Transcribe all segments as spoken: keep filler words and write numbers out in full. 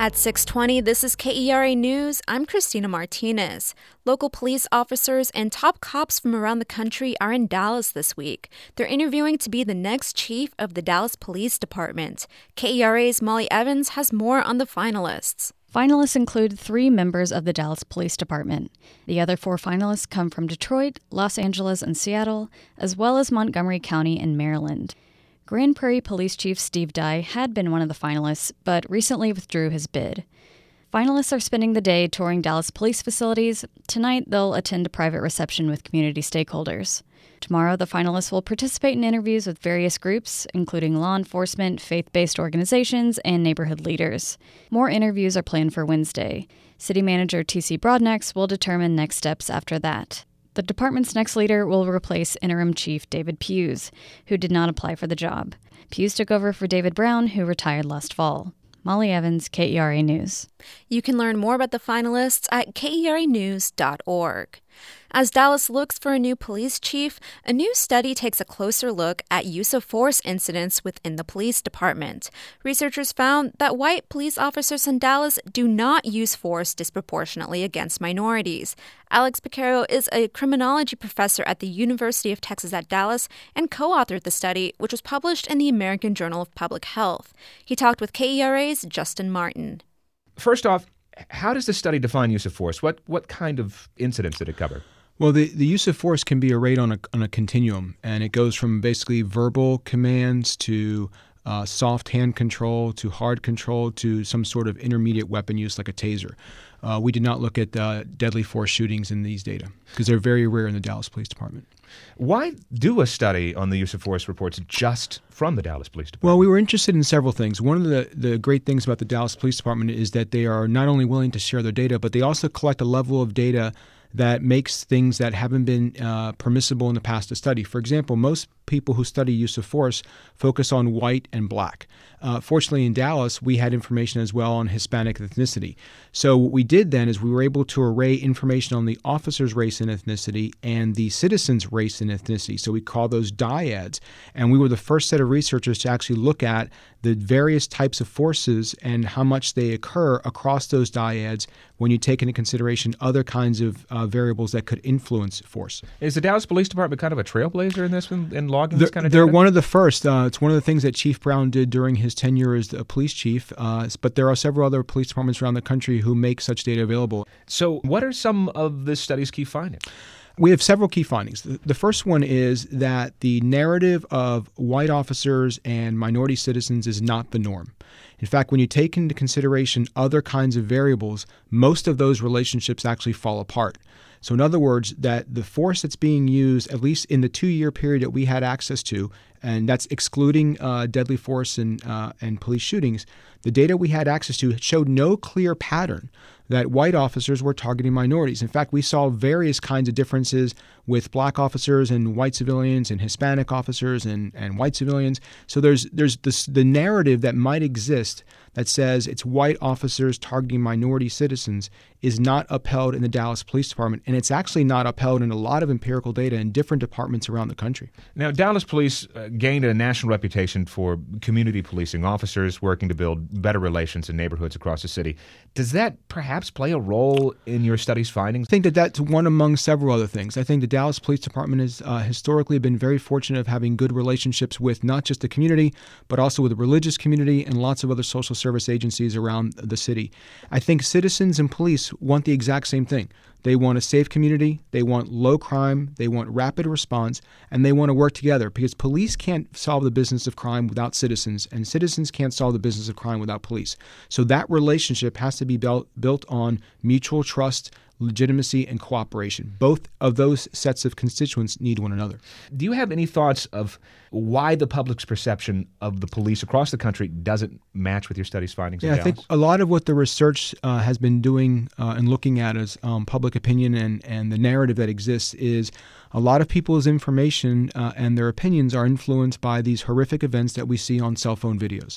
At six twenty, this is K E R A News. I'm Christina Martinez. Local police officers and top cops from around the country are in Dallas this week. They're interviewing to be the next chief of the Dallas Police Department. K E R A's Molly Evans has more on the finalists. Finalists include three members of the Dallas Police Department. The other four finalists come from Detroit, Los Angeles, and Seattle, as well as Montgomery County in Maryland. Grand Prairie Police Chief Steve Dye had been one of the finalists, but recently withdrew his bid. Finalists are spending the day touring Dallas police facilities. Tonight, they'll attend a private reception with community stakeholders. Tomorrow, the finalists will participate in interviews with various groups, including law enforcement, faith-based organizations, and neighborhood leaders. More interviews are planned for Wednesday. City Manager T C Broadnax will determine next steps after that. The department's next leader will replace interim chief David Pewes, who did not apply for the job. Pewes took over for David Brown, who retired last fall. Molly Evans, K E R A News. You can learn more about the finalists at K E R A news dot org. As Dallas looks for a new police chief, a new study takes a closer look at use of force incidents within the police department. Researchers found that white police officers in Dallas do not use force disproportionately against minorities. Alex Piquero is a criminology professor at the University of Texas at Dallas and co-authored the study, which was published in the American Journal of Public Health. He talked with K E R A's Justin Martin. First off, how does the study define use of force? What what kind of incidents did it cover? Well, the, the use of force can be arrayed on a on a continuum, and it goes from basically verbal commands to uh, soft hand control to hard control to some sort of intermediate weapon use like a taser. Uh, we did not look at uh, deadly force shootings in these data because they're very rare in the Dallas Police Department. Why do a study on the use of force reports just from the Dallas Police Department? Well, we were interested in several things. One of the, the great things about the Dallas Police Department is that they are not only willing to share their data, but they also collect a level of data that makes things that haven't been uh, permissible in the past to study. For example, most people who study use of force focus on white and black. Uh, fortunately, in Dallas, we had information as well on Hispanic ethnicity. So what we did then is we were able to array information on the officer's race and ethnicity and the citizen's race and ethnicity. So we call those dyads. And we were the first set of researchers to actually look at the various types of forces and how much they occur across those dyads when you take into consideration other kinds of uh, variables that could influence force. Is the Dallas Police Department kind of a trailblazer in this, in, in logging they're, this kind of They're data? one of the first. Uh, it's one of the things that Chief Brown did during his tenure as the police chief, uh, but there are several other police departments around the country who make such data available. So what are some of this study's key findings? We have several key findings. The first one is that the narrative of white officers and minority citizens is not the norm. In fact, when you take into consideration other kinds of variables, most of those relationships actually fall apart. So in other words, that the force that's being used, at least in the two-year period that we had access to, and that's excluding uh, deadly force and, uh, and police shootings, the data we had access to showed no clear pattern that white officers were targeting minorities. In fact, we saw various kinds of differences with black officers and white civilians and Hispanic officers and, and white civilians. So there's there's this, the narrative that might exist that says it's white officers targeting minority citizens is not upheld in the Dallas Police Department, and it's actually not upheld in a lot of empirical data in different departments around the country. Now, Dallas Police uh, gained a national reputation for community policing, officers working to build better relations in neighborhoods across the city. Does that perhaps play a role in your study's findings? I think that that's one among several other things. I think the Dallas Police Department has uh, historically been very fortunate of having good relationships with not just the community, but also with the religious community and lots of other social service agencies around the city. I think citizens and police want the exact same thing. They want a safe community, they want low crime, they want rapid response, and they want to work together because police can't solve the business of crime without citizens, and citizens can't solve the business of crime without police. So that relationship has to be built, built on mutual trust, legitimacy, and cooperation. Both of those sets of constituents need one another. Do you have any thoughts of why the public's perception of the police across the country doesn't match with your study's findings? Yeah, in I think a lot of what the research uh, has been doing uh, and looking at as um, public opinion and, and the narrative that exists is a lot of people's information uh, and their opinions are influenced by these horrific events that we see on cell phone videos.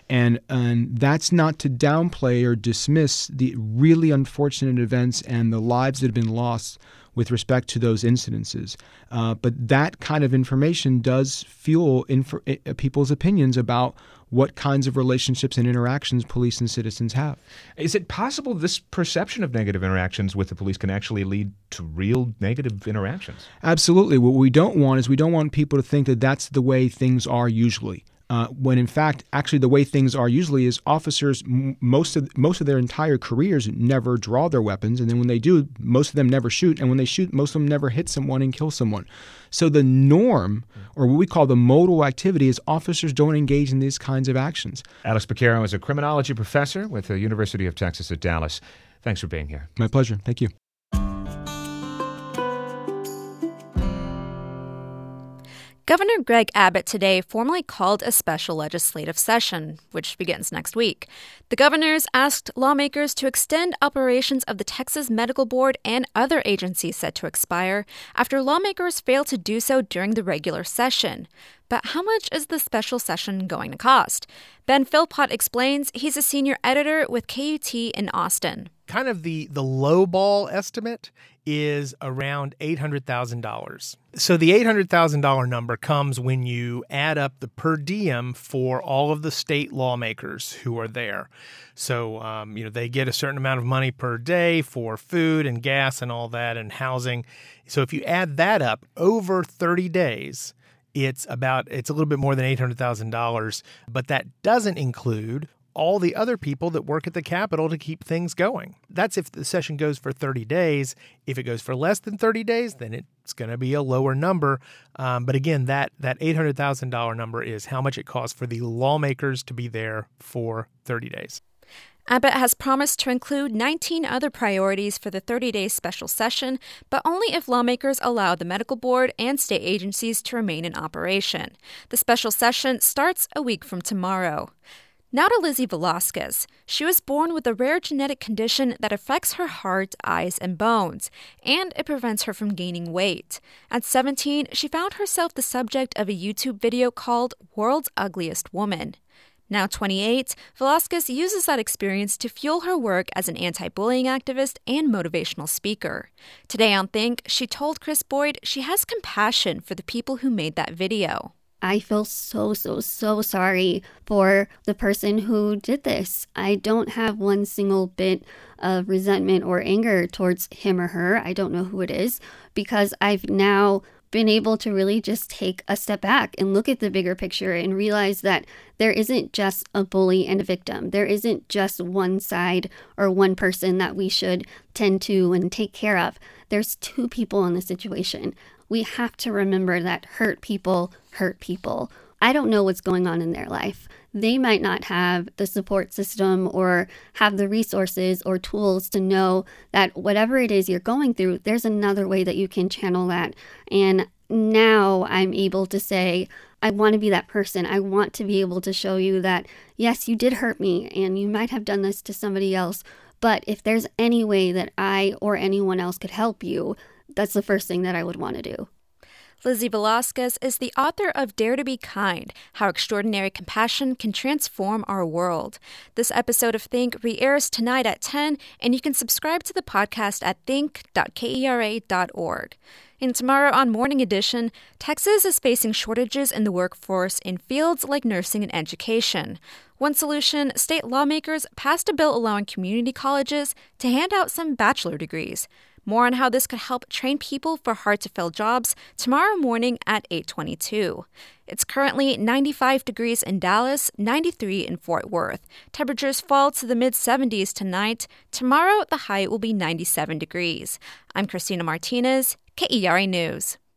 And, and that's not to downplay or dismiss the really unfortunate events and the lives that have been lost with respect to those incidences. Uh, but that kind of information does fuel inf- people's opinions about what kinds of relationships and interactions police and citizens have. Is it possible this perception of negative interactions with the police can actually lead to real negative interactions? Absolutely. What we don't want is we don't want people to think that that's the way things are usually. Uh, when in fact, actually the way things are usually is officers, m- most of most of their entire careers never draw their weapons. And then when they do, most of them never shoot. And when they shoot, most of them never hit someone and kill someone. So the norm, or what we call the modal activity, is officers don't engage in these kinds of actions. Alex Piquero is a criminology professor with the University of Texas at Dallas. Thanks for being here. My pleasure. Thank you. Governor Greg Abbott today formally called a special legislative session, which begins next week. The governors asked lawmakers to extend operations of the Texas Medical Board and other agencies set to expire after lawmakers failed to do so during the regular session. But how much is the special session going to cost? Ben Philpott explains. He's a senior editor with K U T in Austin. Kind of the, the low ball estimate is around eight hundred thousand dollars. So the eight hundred thousand dollars number comes when you add up the per diem for all of the state lawmakers who are there. So, um, you know, they get a certain amount of money per day for food and gas and all that and housing. So if you add that up over thirty days, it's about it's a little bit more than eight hundred thousand dollars. But that doesn't include all the other people that work at the Capitol to keep things going. That's if the session goes for thirty days. If it goes for less than thirty days, then it's going to be a lower number. Um, but again, that, that eight hundred thousand dollars number is how much it costs for the lawmakers to be there for thirty days. Abbott has promised to include nineteen other priorities for the thirty-day special session, but only if lawmakers allow the medical board and state agencies to remain in operation. The special session starts a week from tomorrow. Now to Lizzie Velasquez. She was born with a rare genetic condition that affects her heart, eyes, and bones, and it prevents her from gaining weight. At seventeen, she found herself the subject of a YouTube video called World's Ugliest Woman. Now twenty-eight, Velasquez uses that experience to fuel her work as an anti-bullying activist and motivational speaker. Today on Think, she told Chris Boyd she has compassion for the people who made that video. I feel so, so, so sorry for the person who did this. I don't have one single bit of resentment or anger towards him or her. I don't know who it is, because I've now been able to really just take a step back and look at the bigger picture and realize that there isn't just a bully and a victim. There isn't just one side or one person that we should tend to and take care of. There's two people in the situation. We have to remember that hurt people hurt people. I don't know what's going on in their life. They might not have the support system or have the resources or tools to know that whatever it is you're going through, there's another way that you can channel that. And now I'm able to say, I want to be that person. I want to be able to show you that, yes, you did hurt me and you might have done this to somebody else. But if there's any way that I or anyone else could help you, that's the first thing that I would want to do. Lizzie Velasquez is the author of Dare to Be Kind, How Extraordinary Compassion Can Transform Our World. This episode of Think re-airs tonight at ten, and you can subscribe to the podcast at think dot kera dot org. And tomorrow on Morning Edition, Texas is facing shortages in the workforce in fields like nursing and education. One solution, state lawmakers passed a bill allowing community colleges to hand out some bachelor degrees. More on how this could help train people for hard-to-fill jobs tomorrow morning at eight twenty-two. It's currently ninety-five degrees in Dallas, ninety-three in Fort Worth. Temperatures fall to the mid-seventies tonight. Tomorrow, the high will be ninety-seven degrees. I'm Christina Martinez, K E R A News.